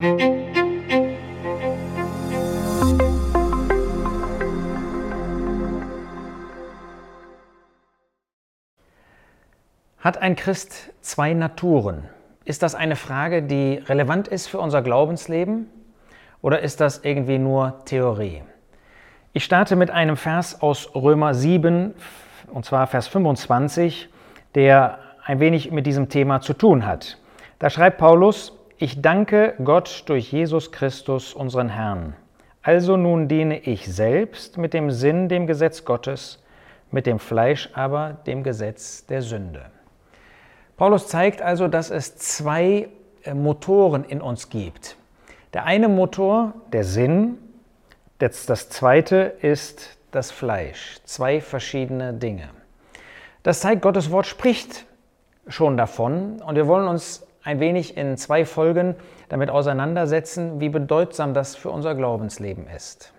Hat ein Christ zwei Naturen? Ist das eine Frage, die relevant ist für unser Glaubensleben? Oder ist das irgendwie nur Theorie? Ich starte mit einem Vers aus Römer 7, und zwar Vers 25, der ein wenig mit diesem Thema zu tun hat. Da schreibt Paulus: Ich danke Gott durch Jesus Christus, unseren Herrn. Also nun diene ich selbst mit dem Sinn dem Gesetz Gottes, mit dem Fleisch aber dem Gesetz der Sünde. Paulus zeigt also, dass es zwei Motoren in uns gibt. Der eine Motor, der Sinn, das zweite ist das Fleisch. Zwei verschiedene Dinge. Das zeigt, Gottes Wort spricht schon davon, und wir wollen uns ein wenig in 2 Folgen damit auseinandersetzen, wie bedeutsam das für unser Glaubensleben ist.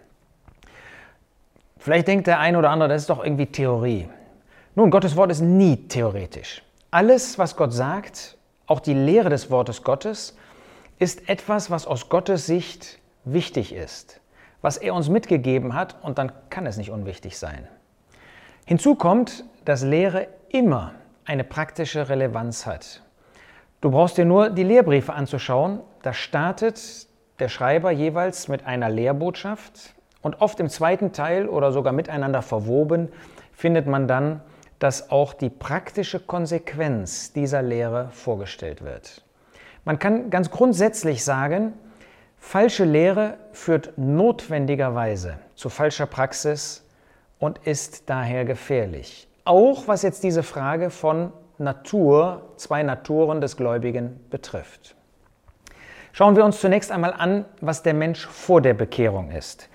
Vielleicht denkt der eine oder andere, das ist doch irgendwie Theorie. Nun, Gottes Wort ist nie theoretisch. Alles, was Gott sagt, auch die Lehre des Wortes Gottes, ist etwas, was aus Gottes Sicht wichtig ist, was er uns mitgegeben hat, und dann kann es nicht unwichtig sein. Hinzu kommt, dass Lehre immer eine praktische Relevanz hat. Du brauchst dir nur die Lehrbriefe anzuschauen. Da startet der Schreiber jeweils mit einer Lehrbotschaft, und oft im zweiten Teil oder sogar miteinander verwoben findet man dann, dass auch die praktische Konsequenz dieser Lehre vorgestellt wird. Man kann ganz grundsätzlich sagen, falsche Lehre führt notwendigerweise zu falscher Praxis und ist daher gefährlich. Auch was jetzt diese Frage von Natur, 2 Naturen des Gläubigen betrifft. Schauen wir uns zunächst einmal an, was der Mensch vor der Bekehrung ist.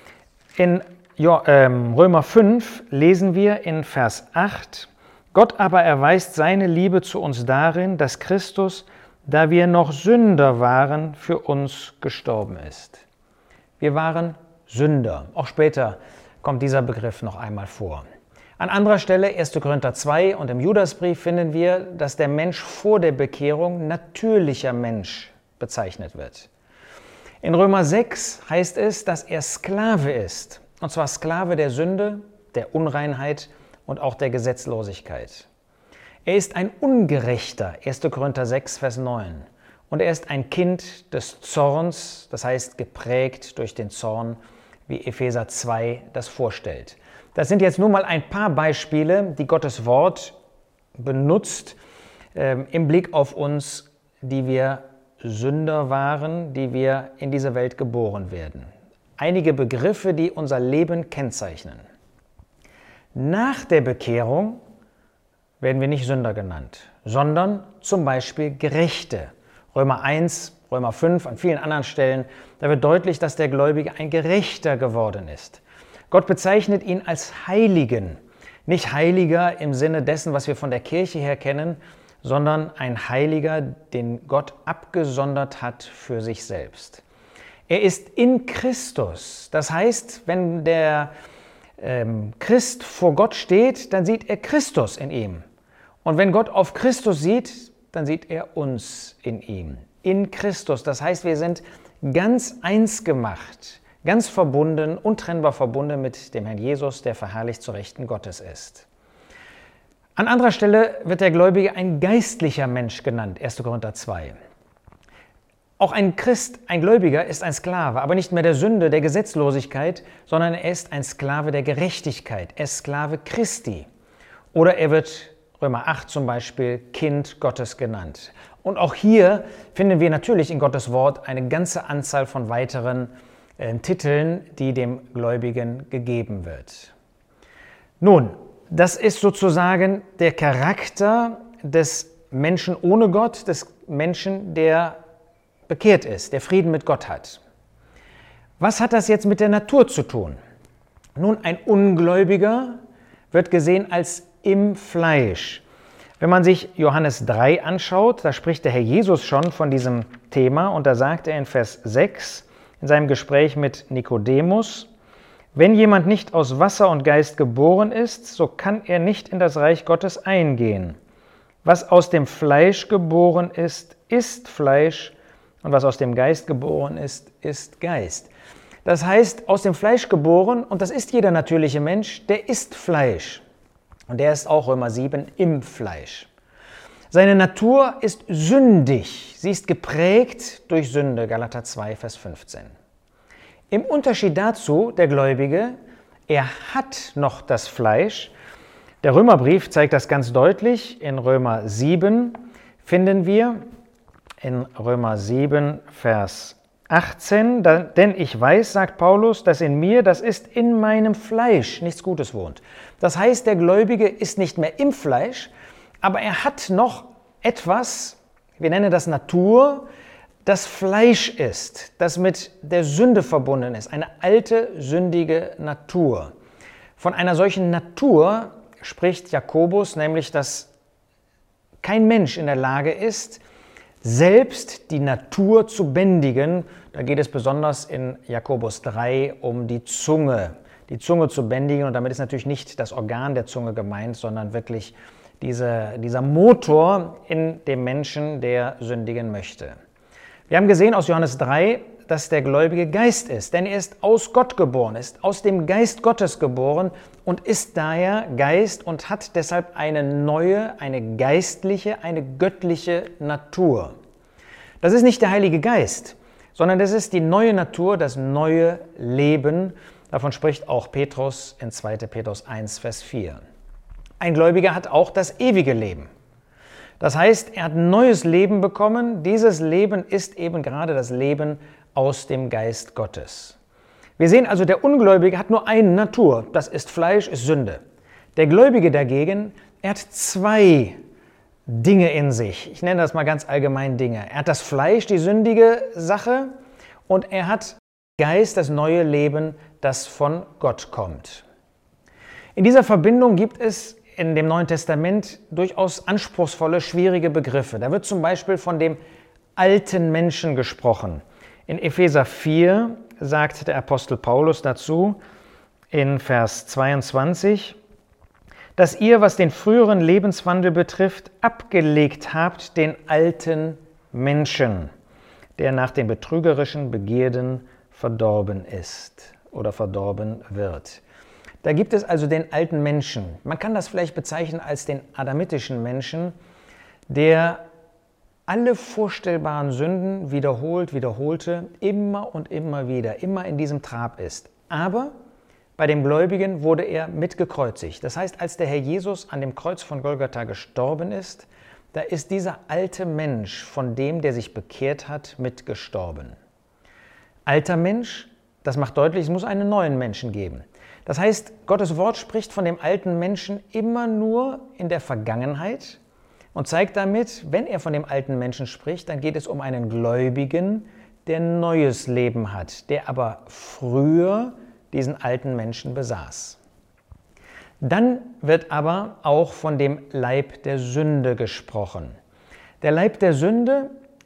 In Römer 5 lesen wir in Vers 8: Gott aber erweist seine Liebe zu uns darin, dass Christus, da wir noch Sünder waren, für uns gestorben ist. Wir waren Sünder. Auch später kommt dieser Begriff noch einmal vor. An anderer Stelle, 1. Korinther 2 und im Judasbrief, finden wir, dass der Mensch vor der Bekehrung natürlicher Mensch bezeichnet wird. In Römer 6 heißt es, dass er Sklave ist. Und zwar Sklave der Sünde, der Unreinheit und auch der Gesetzlosigkeit. Er ist ein Ungerechter, 1. Korinther 6, Vers 9. Und er ist ein Kind des Zorns, das heißt geprägt durch den Zorn, wie Epheser 2 das vorstellt. Das sind jetzt nur mal ein paar Beispiele, die Gottes Wort benutzt im Blick auf uns, die wir Sünder waren, die wir in diese Welt geboren werden. Einige Begriffe, die unser Leben kennzeichnen. Nach der Bekehrung werden wir nicht Sünder genannt, sondern zum Beispiel Gerechte. Römer 1, Römer 5, an vielen anderen Stellen, da wird deutlich, dass der Gläubige ein Gerechter geworden ist. Gott bezeichnet ihn als Heiligen. Nicht Heiliger im Sinne dessen, was wir von der Kirche her kennen, sondern ein Heiliger, den Gott abgesondert hat für sich selbst. Er ist in Christus. Das heißt, wenn der Christ vor Gott steht, dann sieht er Christus in ihm. Und wenn Gott auf Christus sieht, dann sieht er uns in ihm. In Christus. Das heißt, wir sind ganz eins gemacht, ganz verbunden, untrennbar verbunden mit dem Herrn Jesus, der verherrlicht zur Rechten Gottes ist. An anderer Stelle wird der Gläubige ein geistlicher Mensch genannt, 1. Korinther 2. Auch ein Christ, ein Gläubiger, ist ein Sklave, aber nicht mehr der Sünde, der Gesetzlosigkeit, sondern er ist ein Sklave der Gerechtigkeit, er ist Sklave Christi. Oder er wird, Römer 8 zum Beispiel, Kind Gottes genannt. Und auch hier finden wir natürlich in Gottes Wort eine ganze Anzahl von weiteren Titeln, die dem Gläubigen gegeben wird. Nun, das ist sozusagen der Charakter des Menschen ohne Gott, des Menschen, der bekehrt ist, der Frieden mit Gott hat. Was hat das jetzt mit der Natur zu tun? Nun, ein Ungläubiger wird gesehen als im Fleisch. Wenn man sich Johannes 3 anschaut, da spricht der Herr Jesus schon von diesem Thema, und da sagt er in Vers 6 in seinem Gespräch mit Nikodemus: Wenn jemand nicht aus Wasser und Geist geboren ist, so kann er nicht in das Reich Gottes eingehen. Was aus dem Fleisch geboren ist, ist Fleisch, Und was aus dem Geist geboren ist, ist Geist. Das heißt, aus dem Fleisch geboren, und das ist jeder natürliche Mensch, der isst Fleisch. Und der ist auch Römer 7 im Fleisch. Seine Natur ist sündig. Sie ist geprägt durch Sünde, Galater 2, Vers 15. Im Unterschied dazu, der Gläubige, er hat noch das Fleisch. Der Römerbrief zeigt das ganz deutlich. In Römer 7 finden wir, in Römer 7, Vers 18, denn ich weiß, sagt Paulus, dass in mir, das ist in meinem Fleisch, nichts Gutes wohnt. Das heißt, der Gläubige ist nicht mehr im Fleisch, aber er hat noch etwas, wir nennen das Natur, das Fleisch ist, das mit der Sünde verbunden ist, eine alte, sündige Natur. Von einer solchen Natur spricht Jakobus, nämlich, dass kein Mensch in der Lage ist, selbst die Natur zu bändigen. Da geht es besonders in Jakobus 3 um die Zunge zu bändigen. Und damit ist natürlich nicht das Organ der Zunge gemeint, sondern wirklich dieser Motor in dem Menschen, der sündigen möchte. Wir haben gesehen aus Johannes 3, dass der Gläubige Geist ist, denn er ist aus Gott geboren, ist aus dem Geist Gottes geboren und ist daher Geist und hat deshalb eine neue, eine geistliche, eine göttliche Natur. Das ist nicht der Heilige Geist, sondern das ist die neue Natur, das neue Leben. Davon spricht auch Petrus in 2. Petrus 1, Vers 4. Ein Gläubiger hat auch das ewige Leben. Das heißt, er hat ein neues Leben bekommen. Dieses Leben ist eben gerade das Leben aus dem Geist Gottes. Wir sehen also, der Ungläubige hat nur eine Natur, das ist Fleisch, ist Sünde. Der Gläubige dagegen, er hat zwei Dinge in sich. Ich nenne das mal ganz allgemein Dinge. Er hat das Fleisch, die sündige Sache, und er hat Geist, das neue Leben, das von Gott kommt. In dieser Verbindung gibt es in dem Neuen Testament durchaus anspruchsvolle, schwierige Begriffe. Da wird zum Beispiel von dem alten Menschen gesprochen. In Epheser 4 sagt der Apostel Paulus dazu in Vers 22, dass ihr, was den früheren Lebenswandel betrifft, abgelegt habt den alten Menschen, der nach den betrügerischen Begierden verdorben ist oder verdorben wird. Da gibt es also den alten Menschen. Man kann das vielleicht bezeichnen als den adamitischen Menschen, der alle vorstellbaren Sünden wiederholte, immer und immer wieder, immer in diesem Trab ist. Aber bei dem Gläubigen wurde er mitgekreuzigt. Das heißt, als der Herr Jesus an dem Kreuz von Golgatha gestorben ist, da ist dieser alte Mensch von dem, der sich bekehrt hat, mitgestorben. Alter Mensch, das macht deutlich, es muss einen neuen Menschen geben. Das heißt, Gottes Wort spricht von dem alten Menschen immer nur in der Vergangenheit und zeigt damit, wenn er von dem alten Menschen spricht, dann geht es um einen Gläubigen, der neues Leben hat, der aber früher diesen alten Menschen besaß. Dann wird aber auch von dem Leib der Sünde gesprochen. Der Leib der Sünde,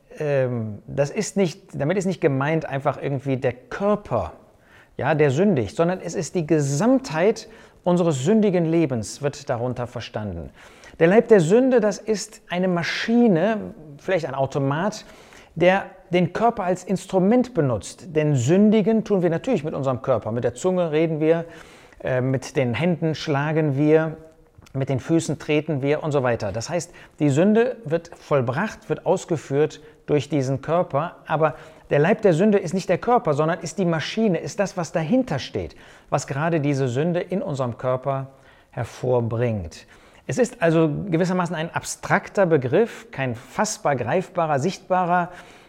damit ist nicht gemeint einfach irgendwie der Körper, ja, der sündigt, sondern es ist die Gesamtheit unseres sündigen Lebens, wird darunter verstanden. Der Leib der Sünde, das ist eine Maschine, vielleicht ein Automat, der den Körper als Instrument benutzt. Denn sündigen tun wir natürlich mit unserem Körper. Mit der Zunge reden wir, mit den Händen schlagen wir, mit den Füßen treten wir und so weiter. Das heißt, die Sünde wird vollbracht, wird ausgeführt durch diesen Körper, aber der Leib der Sünde ist nicht der Körper, sondern ist die Maschine, ist das, was dahinter steht, was gerade diese Sünde in unserem Körper hervorbringt. Es ist also gewissermaßen ein abstrakter Begriff, kein fassbar greifbarer, sichtbarer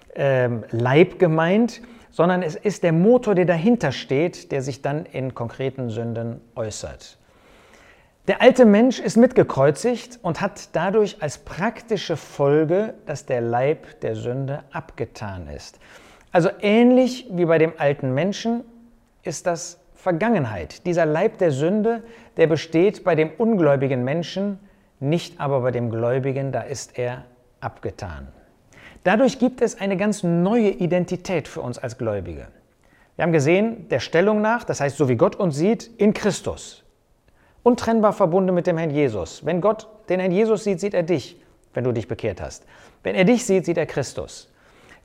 Leib gemeint, sondern es ist der Motor, der dahinter steht, der sich dann in konkreten Sünden äußert. Der alte Mensch ist mitgekreuzigt und hat dadurch als praktische Folge, dass der Leib der Sünde abgetan ist. Also ähnlich wie bei dem alten Menschen ist das Vergangenheit. Dieser Leib der Sünde, der besteht bei dem ungläubigen Menschen, nicht aber bei dem Gläubigen, da ist er abgetan. Dadurch gibt es eine ganz neue Identität für uns als Gläubige. Wir haben gesehen, der Stellung nach, das heißt, so wie Gott uns sieht, in Christus. Untrennbar verbunden mit dem Herrn Jesus. Wenn Gott den Herrn Jesus sieht, sieht er dich, wenn du dich bekehrt hast. Wenn er dich sieht, sieht er Christus.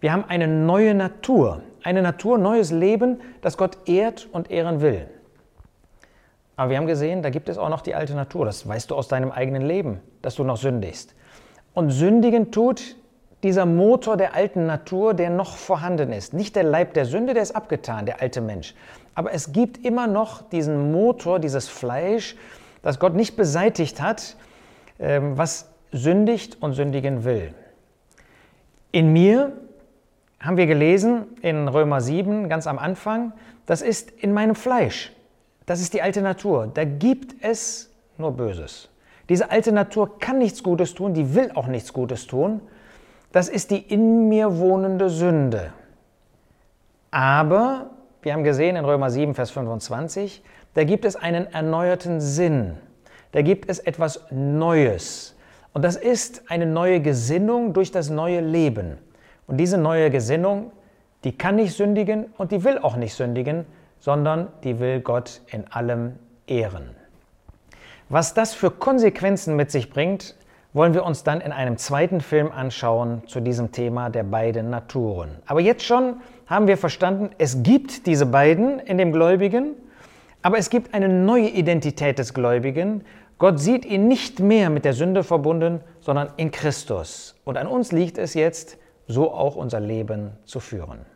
Wir haben eine neue Natur, neues Leben, das Gott ehrt und ehren will. Aber wir haben gesehen, da gibt es auch noch die alte Natur. Das weißt du aus deinem eigenen Leben, dass du noch sündigst. Und sündigen tut dieser Motor der alten Natur, der noch vorhanden ist. Nicht der Leib der Sünde, der ist abgetan, der alte Mensch. Aber es gibt immer noch diesen Motor, dieses Fleisch, das Gott nicht beseitigt hat, was sündigt und sündigen will. In mir, haben wir gelesen in Römer 7, ganz am Anfang, das ist in meinem Fleisch. Das ist die alte Natur. Da gibt es nur Böses. Diese alte Natur kann nichts Gutes tun, die will auch nichts Gutes tun. Das ist die in mir wohnende Sünde. Aber, wir haben gesehen in Römer 7, Vers 25, da gibt es einen erneuerten Sinn. Da gibt es etwas Neues. Und das ist eine neue Gesinnung durch das neue Leben. Und diese neue Gesinnung, die kann nicht sündigen und die will auch nicht sündigen, sondern die will Gott in allem ehren. Was das für Konsequenzen mit sich bringt, wollen wir uns dann in einem zweiten Film anschauen zu diesem Thema der beiden Naturen. Aber jetzt schon haben wir verstanden, es gibt diese beiden in dem Gläubigen, aber es gibt eine neue Identität des Gläubigen. Gott sieht ihn nicht mehr mit der Sünde verbunden, sondern in Christus. Und an uns liegt es jetzt, so auch unser Leben zu führen.